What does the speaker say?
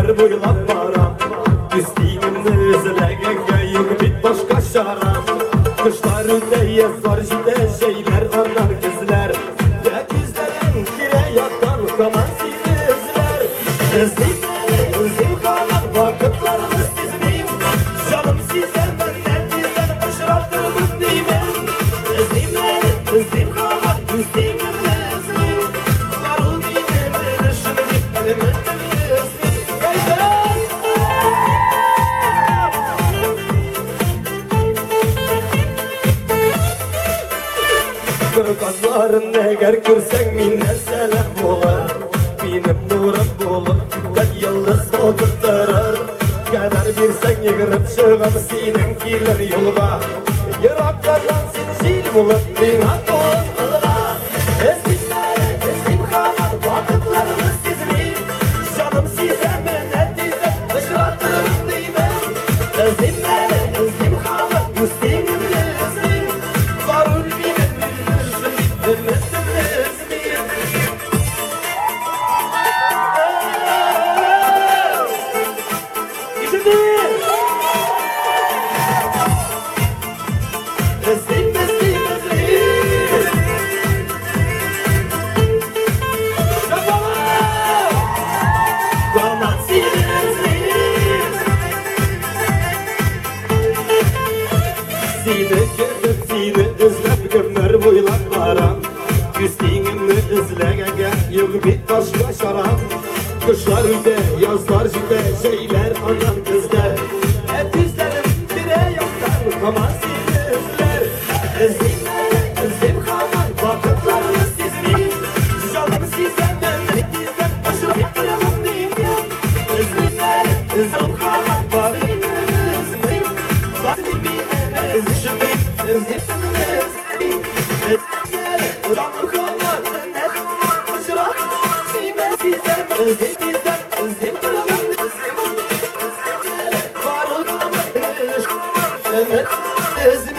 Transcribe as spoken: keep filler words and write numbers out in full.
ömür boylap baram. Üstüğümde üzülegenge yok bit başka şaram. Kışlar öde yazar jide şeyler anar kızlar. Ya güzlerin kire yatan kaman sizler. Özleyim özleyim kalan vakıtlarımız sizleyim. Canım sizler benden bizden başarattırdım deyim. Özleyim özleyim kalan özleyim özleyim. Varıl diyeyim ölüşümü dikmedim özleyim. Kırkazların eğer görsen minne selam olar. Benim nurum olur, kaç yıldız oturtturur. Kadar bir sen yıkırıp çıkıp senin kiler yoluna. Yıraklardan sen zil bulup bin hak olmalılar. Ezginler, ezgin kalan vakıtlarımız sizin. Canım size menettize ışırattırım deyim. Ezginler, ezgin kalan üstünüm ezgin. Varul benim ölüşüm bittirmesin ezgin. Özleyim, özleyim, özleyim. Şapala! Damat seni özleyim. Seni görüp seni özlep ömür boylap baram. Üstüğümü özlegenge yok bit başka şaram. Kışlar öde yazlar jide şeyler anar kızlar. Hep yüzlerim bire yoktan kaman sizler. Özleyim özleyim kalan vakıtlarımız sizin. Canım sizden ben bizden başarıp yaptıralım diyeyim. Özleyim özleyim kalan vakıtlarımız sizin. Vaktim bir özüşüm özleyim özleyim. Canım kalan başarıp sizden sizden özleyim bizden özleyim kalan özleyim. Var olmalı özleyim.